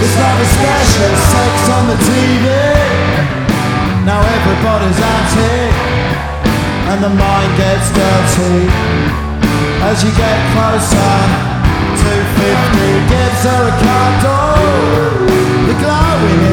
It's like a special sex on the TV. Now everybody's at it, and the mind gets dirty. As you get closer, 250 gives her a card. Oh, the glowing